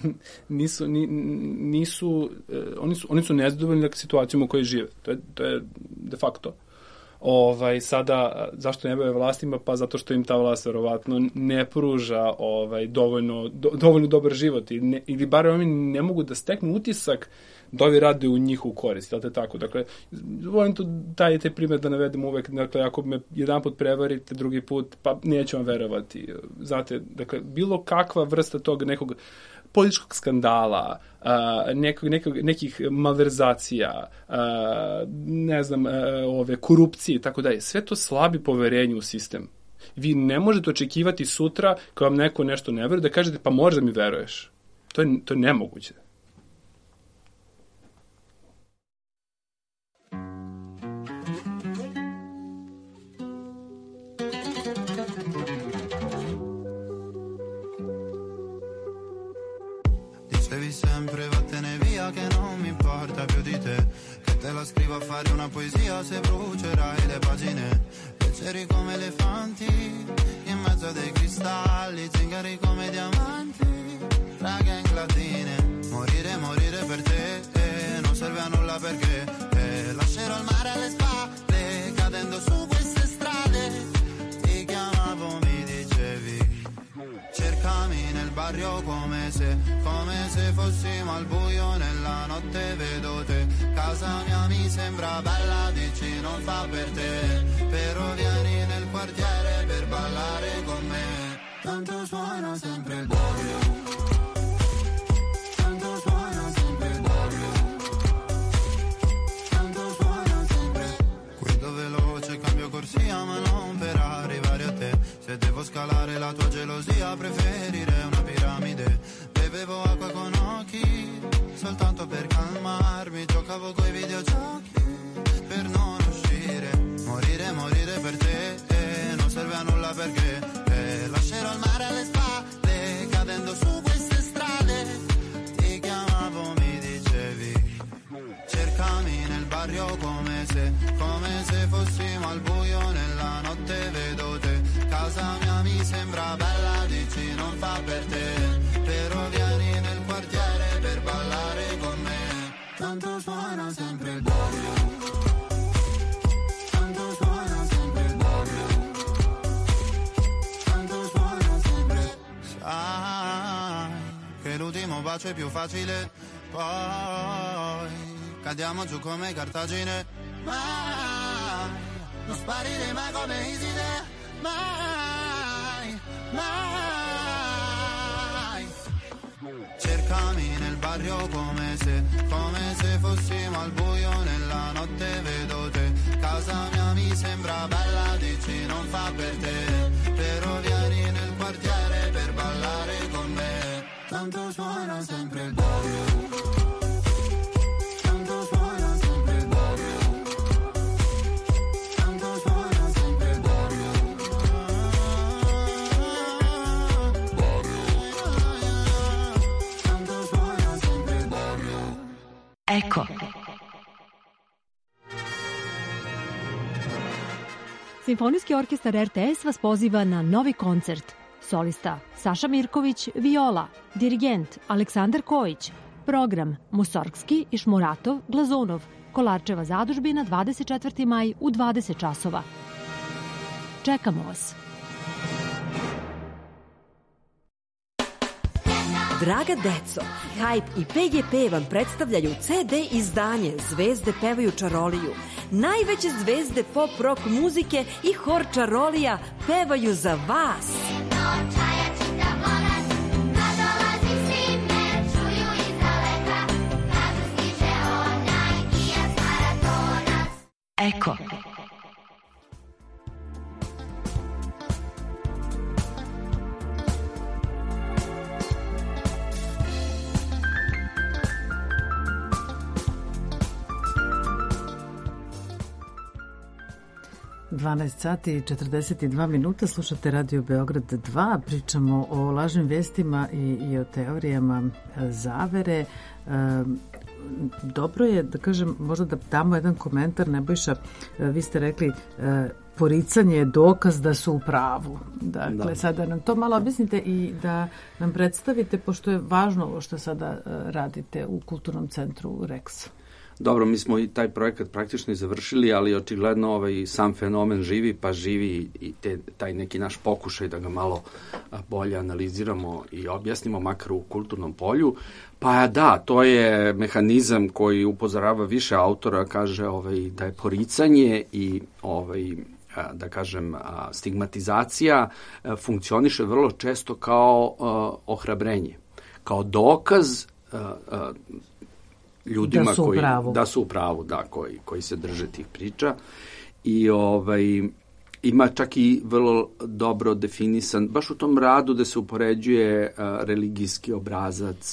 [SPEAKER 5] oni su nezadovoljni situacijom u kojoj žive. To je de facto. Sada, zašto ne bave vlastima? Pa zato što im ta vlast verovatno ne pruža dovoljno dobar život ili bar oni ne mogu da steknu utisak da ovi rade u njihovu korist, jel te tako? Dakle, volim to, taj primjer da navedem uvek, dakle, ako me jedan put prevarite, drugi put, pa neću vam verovati. Znate, dakle, bilo kakva vrsta tog nekog političkog skandala, nekih malverzacija, ne znam, korupcije i tako dalje, sve to slabi poverenje u sistem. Vi ne možete očekivati sutra, kad vam neko nešto ne veruje, da kažete, pa možeš da mi veruješ. To je nemoguće.
[SPEAKER 7] Dicevi sempre vattene via che non mi importa più di te, che te la scrivo a fare una poesia se brucerai le pagine, leggeri come elefanti in mezzo a dei cristalli, zingari come diamanti, raghe in latine, morire per te, non serve a nulla perché lascerò il mare alle spalle, cadendo su queste strade, ti chiamavo, mi dicevi cercami nel barrio come se fossimo al buio nella notte, vedo te, casa mia mi sembra bella, dici non fa per te, però vieni nel quartiere per ballare con me, tanto suona sempre il barrio, tanto suona sempre il barrio, tanto suona sempre, guido veloce, cambio corsia ma non per arrivare a te, se devo scalare la tua gelosia preferirei una piramide, bevevo acqua con occhi soltanto per calmarmi, giocavo coi videogiochi per non uscire, morire per te, non serve a nulla perché lascerò il mare alle spalle, cadendo su queste strade, ti chiamavo, mi dicevi cercami nel barrio come se fossimo al buio nella notte, vedo te, casa mia mi sembra bella, dici non fa per te, però vieni nel quartiere per ballare con me, tanto suona sempre il barrio, tanto suona sempre il barrio, tanto suona sempre, sai che l'ultimo bacio è più facile, poi cadiamo giù come Cartagine, mai non sparire mai come Iside, mai cercami nel barrio come se fossimo al buio nella notte, vedo te, casa mia mi sembra bella, dici non fa per te, però vieni nel quartiere per ballare con me, tanto suona sempre il barrio, tanto suona sempre il barrio, tanto suona sempre il barrio, tanto suona sempre il barrio.
[SPEAKER 2] Eko.
[SPEAKER 8] Simfonijski orkestar RTS vas poziva na novi koncert. Solista Saša Mirković, viola, dirigent Aleksandar Kojić, program Musorgski, Išmuratov, Glazunov, Kolarčeva zadužbina 24. maj u 20 časova. Čekamo vas.
[SPEAKER 9] Draga deco, Hype i PGP vam predstavljaju CD izdanje Zvezde pevaju čaroliju. Najveće zvezde pop rock muzike i hor čarolija pevaju za vas.
[SPEAKER 2] Eko.
[SPEAKER 3] Sati i 42 minuta, slušate Radio Beograd 2, pričamo o lažnim vestima i o teorijama zavere. Dobro je da kažem, možda da damo jedan komentar. Nebojša, vi ste rekli poricanje je dokaz da su u pravu. Dakle, sada nam to malo objasnite i da nam predstavite, pošto je važno ovo što sada radite u Kulturnom centru Rex.
[SPEAKER 4] Dobro, mi smo i taj projekat praktično i završili, ali očigledno sam fenomen živi, pa živi i taj neki naš pokušaj da ga malo bolje analiziramo i objasnimo, makar u kulturnom polju. Pa da, to je mehanizam koji upozorava više autora, kaže da je poricanje i da kažem stigmatizacija funkcioniše vrlo često kao ohrabrenje, kao dokaz ljudima da su u pravu, koji se drže tih priča. I ima čak i vrlo dobro definisan, baš u tom radu da se upoređuje religijski obrazac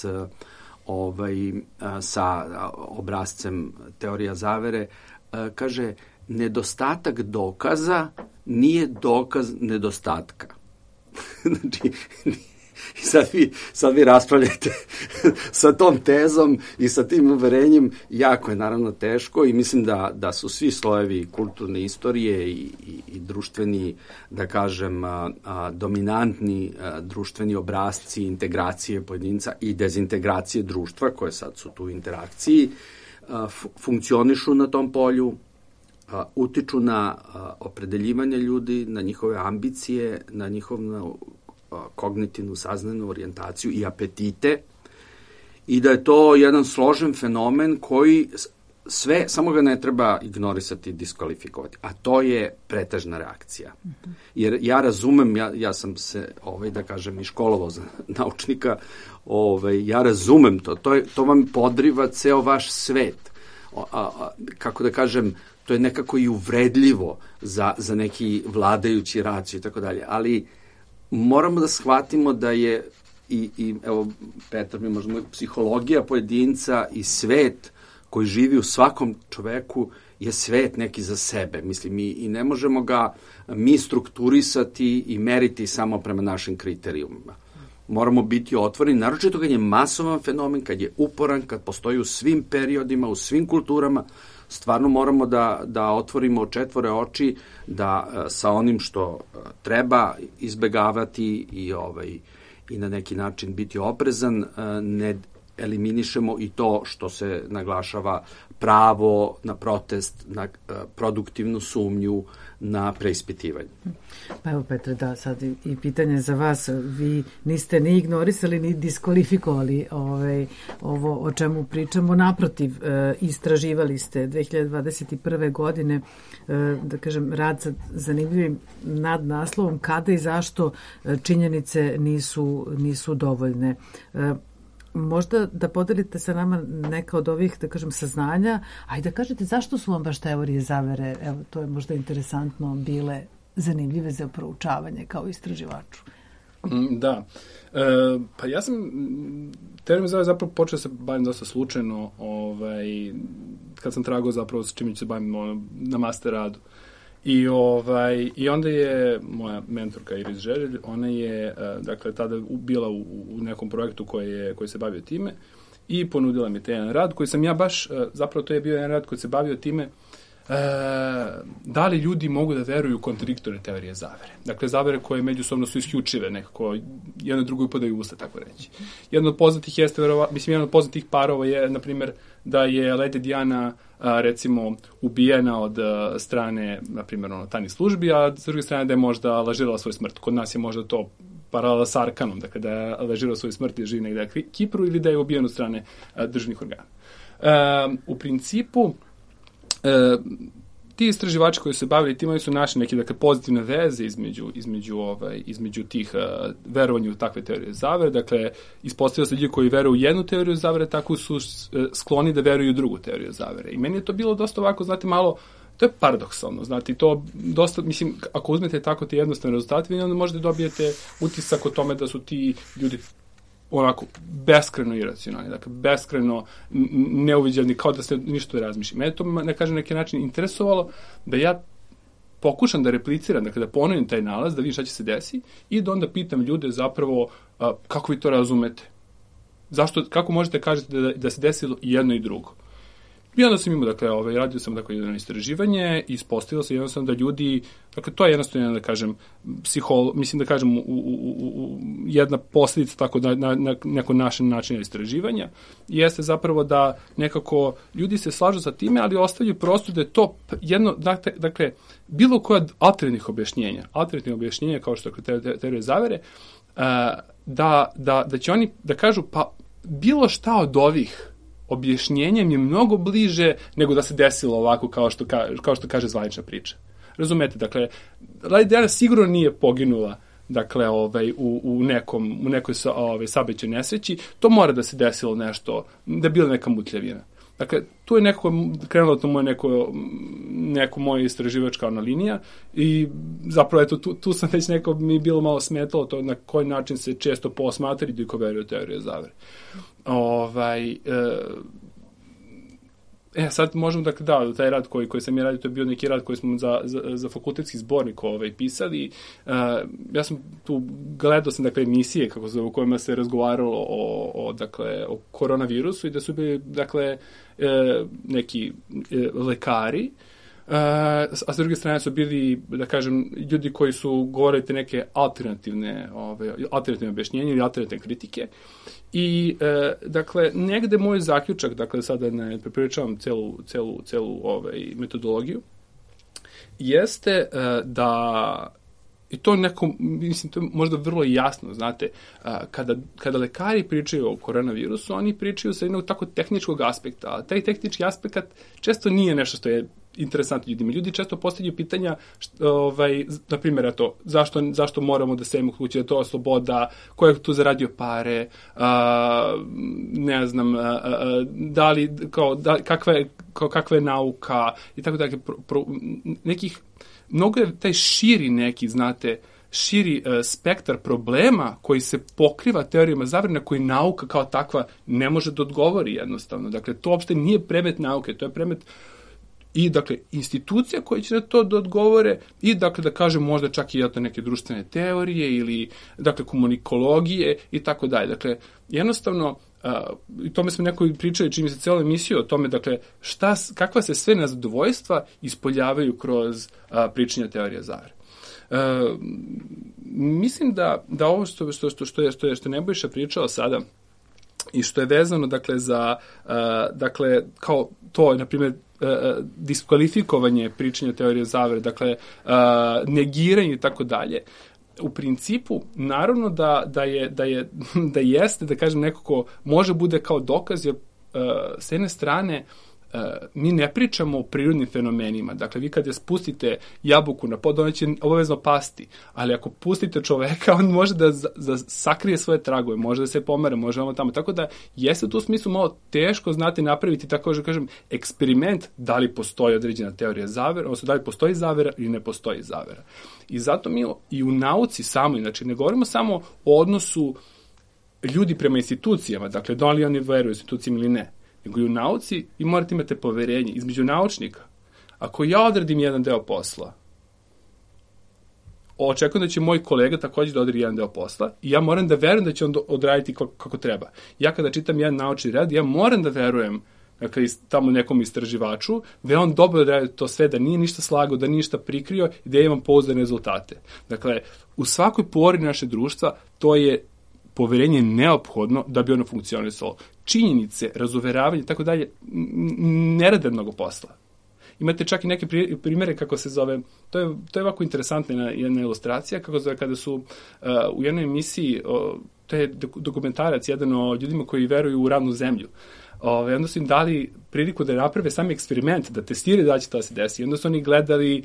[SPEAKER 4] sa obrazcem teorija zavere, kaže nedostatak dokaza nije dokaz nedostatka. Znači, sad vi raspravljate sa tom tezom i sa tim uverenjem. Jako je naravno teško i mislim da su svi slojevi kulturne istorije i društveni, da kažem, dominantni društveni obrasci integracije pojedinca i dezintegracije društva, koje sad su tu u interakciji, funkcionišu na tom polju, utiču na opredeljivanje ljudi, na njihove ambicije, na njihovu kognitivnu saznanu orijentaciju i apetite, i da je to jedan složen fenomen koji sve, samo ga ne treba ignorisati i diskvalifikovati, a to je pretežna reakcija. Jer ja razumem, ja sam se, da kažem, i školovao za naučnika, ja razumem to vam podriva ceo vaš svet. Kako da kažem, to je nekako i uvredljivo za neki vladajući raciju i tako dalje, ali moramo da shvatimo da je i evo, Petar mi možemo, psihologija pojedinca i svet koji živi u svakom čoveku je svet neki za sebe. Mislim, i ne možemo ga mi strukturisati i meriti samo prema našim kriterijumima. Moramo biti otvoreni, naročito kad je masovan fenomen, kad je uporan, kad postoji u svim periodima, u svim kulturama. Stvarno moramo da otvorimo četvore oči, da sa onim što treba izbegavati i na neki način biti oprezan, ne eliminišemo i to što se naglašava pravo na protest, na produktivnu sumnju, na preispitivanje.
[SPEAKER 3] Pa evo, Petre, da, sad i pitanje za vas. Vi niste ni ignorisali, ni diskvalifikovali ovo o čemu pričamo. Naprotiv, istraživali ste 2021. godine, da kažem, rad sa zanimljivim nadnaslovom Kada i zašto činjenice nisu dovoljne. Možda da podelite sa nama neka od ovih, da kažem, saznanja, a i da kažete zašto su vam baš teorije zavere, evo, to je možda interesantno, bile zanimljive za proučavanje kao istraživaču.
[SPEAKER 5] Da. Pa ja sam teorijom zavere zapravo počeo se bavim dosta slučajno, kad sam tragao zapravo s čim ću se bavim na master radu. I onda je moja mentorka Iris Željelj, ona je, dakle, tada bila u nekom projektu koji se bavio time i ponudila mi te jedan rad koji sam ja baš, zapravo to je bio jedan rad koji se bavio time da li ljudi mogu da veruju u kontradiktorne teorije zavere. Dakle, zavere koje međusobno su isključive, nekako jedno drugo upadaju usta, tako reći. Jedan od poznatih jedan od poznatih parova je, na primjer, da je Lady Diana recimo ubijena od strane, na primjer, tajnih službi, a s druge strane da je možda lažirala svoju smrt. Kod nas je možda to paralela sa Arkanom, dakle da je lažirala svoju smrt i živi negde na Kipru, ili da je ubijen od strane državnih organa. U principu, ti istraživači koji su se bavili timom su našli neke, dakle, pozitivne veze između tih verovanja u takve teorije zavere. Dakle, ispostavilo se ljudi koji veruju u jednu teoriju zavere, tako su skloni da veruju u drugu teoriju zavere. I meni je to bilo dosta ovako, znate, malo To je paradoksalno, znate, i to dosta, mislim, ako uzmete tako te jednostavne rezultate, vi onda možete dobijete utisak o tome da su ti ljudi onako beskreno iracionalni, dakle, beskreno neuviđavni, kao da se ništa ne razmišlja. Mene to, ne kažem, neki način interesovalo da ja pokušam da repliciram, dakle, da ponovim taj nalaz, da vidim šta će se desi i da onda pitam ljude zapravo kako vi to razumete. Kako možete kažete da se desilo i jedno i drugo? I onda sam imao, dakle, radio sam jedno istraživanje i ispostavilo se jednostavno da ljudi, dakle, to je jednostavno, da kažem, mislim da kažem, jedna posljedica tako na neko naše načine istraživanja, jeste zapravo da nekako ljudi se slažu sa time, ali ostavljaju prostor da je to jedno, dakle, bilo koja alternativnih objašnjenja, kao što je teorija zavere, da će oni da kažu, pa bilo šta od ovih objašnjenje mi je mnogo bliže nego da se desilo ovako kao što kaže zvanična priča. Razumete, dakle, Diana sigurno nije poginula, dakle, u nekoj saobraćajnoj nesreći, to mora da se desilo nešto, da je bila neka mutljavina. Dakle, tu je krenulo to neko moje istraživačka linija i zapravo, eto, tu sam već mi je bilo malo smetalo to na koji način se često posmatra i ko veruje u teoriju zavere. Sad možemo da taj rad koji sam ja radio, to je bio neki rad koji smo za fakultetski zbornik pisali. Ja sam tu gledao sam, dakle, emisije u kojima se razgovaralo o koronavirusu i da su bili, dakle, neki lekari, a s druge strane su bili, da kažem, ljudi koji su govorili te neke alternativne objašnjenja ili alternativne kritike. I, dakle, negde moj zaključak, dakle, sada ne prepričavam celu metodologiju, jeste da, i to neko, mislim, to je možda vrlo jasno, znate, kada lekari pričaju o koronavirusu, oni pričaju sa jednog tako tehničkog aspekta, a taj tehnički aspekt često nije nešto što je interesantno ljudima. Ljudi često postavljaju pitanja, na primjer, eto, zašto moramo da sedimo kući, da to je sloboda, ko je tu zaradio pare, ne znam, kakva je nauka, i tako dakle, mnogo je taj širi neki, znate, širi spektar problema koji se pokriva teorijama zavere na koji nauka kao takva ne može da odgovori jednostavno. Dakle, to uopšte nije predmet nauke, to je predmet i, dakle, institucija koje će na to da odgovore i, dakle, da kažem, možda čak i neke društvene teorije ili, dakle, komunikologije i tako dalje. Dakle, jednostavno, i tome smo neko pričali, čini se celu emisiju o tome, dakle, kakva se sve nezadovoljstva ispoljavaju kroz pričanje teorija zavere. Mislim da ovo što je Nebojša pričao sada i što je vezano, dakle, za, dakle, kao to, na primjer, diskvalifikovanje pričanja teorije zavere, dakle, negiranje i tako dalje, u principu, naravno da jeste, da kažem, neko ko može bude kao dokaz, jer s jedne strane mi ne pričamo o prirodnim fenomenima. Dakle, vi kad je spustite jabuku na pod, ona će obavezno pasti, ali ako pustite čoveka, on može da sakrije svoje tragove, može da se pomere, može ovo tamo. Tako da jeste u tu smislu malo teško, znate, napraviti, tako da kažem, eksperiment da li postoji određena teorija zavere, odnosno da li postoji zavera ili ne postoji zavera. I zato mi i u nauci samo, znači ne govorimo samo o odnosu ljudi prema institucijama, dakle, da li oni veruju institucijama ili ne, nego i u nauci vi morate imati poverenje između naučnika. Ako ja odradim jedan deo posla, očekujem da će moj kolega također da odradi jedan deo posla i ja moram da verujem da će on odraditi kako treba. Ja kada čitam jedan naučni rad, ja moram da verujem, dakle, tamo nekom istraživaču, da je on dobro odradio to sve, da nije ništa slagao, da nije ništa prikrio i da ja imam pouzdane rezultate. Dakle, u svakoj pori naše društva to je poverenje neophodno da bi ono funkcionisalo. Činjenice, razuveravanje i tako dalje ne rade mnogo posla. Imate čak i neke primere kako se zove, to je ovako interesantna jedna ilustracija, kako zove kada su u jednoj emisiji, to je dokumentarac jedan o ljudima koji veruju u ravnu zemlju. Onda su im dali priliku da naprave sami eksperiment, da testiraju da će to se desi. Onda su oni gledali,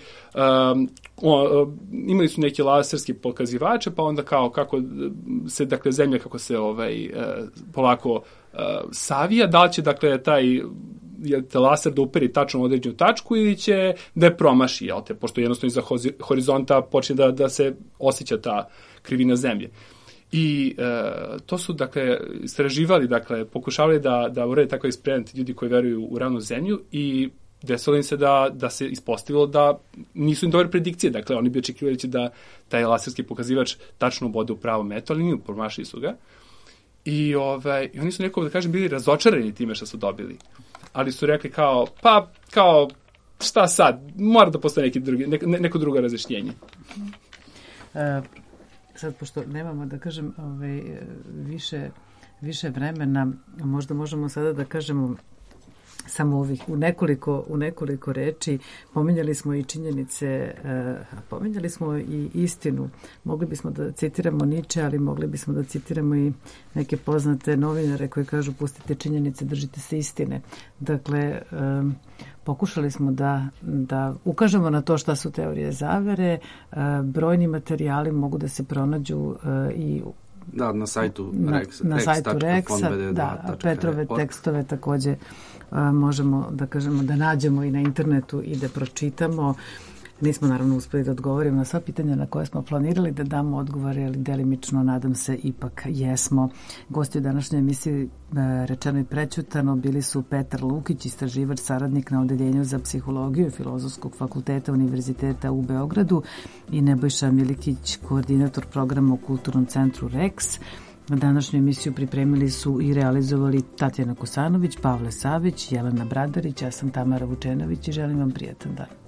[SPEAKER 5] imali su neke laserske pokazivače, pa onda kao kako se, dakle, zemlja kako se polako savija, da li će, dakle, taj te laser da uperi tačno u određenu tačku ili će da je promaši, jel te, pošto jednostavno iza horizonta počne da se osjeća ta krivina zemlje. I to su, dakle, istraživali, dakle, pokušavali da urede takav eksperiment ljudi koji veruju u ravnu zemlju i desilo im se da se ispostavilo da nisu im dobre predikcije. Dakle, oni bi očekivali da taj laserski pokazivač tačno bode u pravo meto, ali nije, promašili su ga. I oni su nekako, da kažem, bili razočarani time što su dobili. Ali su rekli kao, šta sad? Mora da postoje neko drugo razjašnjenje.
[SPEAKER 3] Sad, pošto nemamo, da kažem, više vremena, možda možemo sada da kažemo samo u nekoliko reči. Pominjali smo i činjenice, pominjali smo i istinu. Mogli bismo da citiramo Niče, ali mogli bismo da citiramo i neke poznate novinare koji kažu pustite činjenice, držite se istine. Dakle, pokušali smo da ukažemo na to šta su teorije zavere. Brojni materijali mogu da se pronađu i
[SPEAKER 4] na sajtu
[SPEAKER 3] Rexa, da, Petrove tekstove takođe možemo da kažemo da nađemo i na internetu i da pročitamo. Nismo naravno uspeli da odgovorimo na sva pitanja na koje smo planirali da damo odgovore, ali delimično, nadam se, ipak jesmo. Gosti u današnjoj emisiji Rečeno i prećutano bili su Petar Lukić, istraživač, saradnik na Odeljenju za psihologiju Filozofskog fakulteta Univerziteta u Beogradu, i Nebojša Milikić, koordinator programa u Kulturnom centru Rex. Današnju emisiju pripremili su i realizovali Tatjana Kosanović, Pavle Savić, Jelena Bradarić, ja sam Tamara Vučenović i želim vam prijatan dan.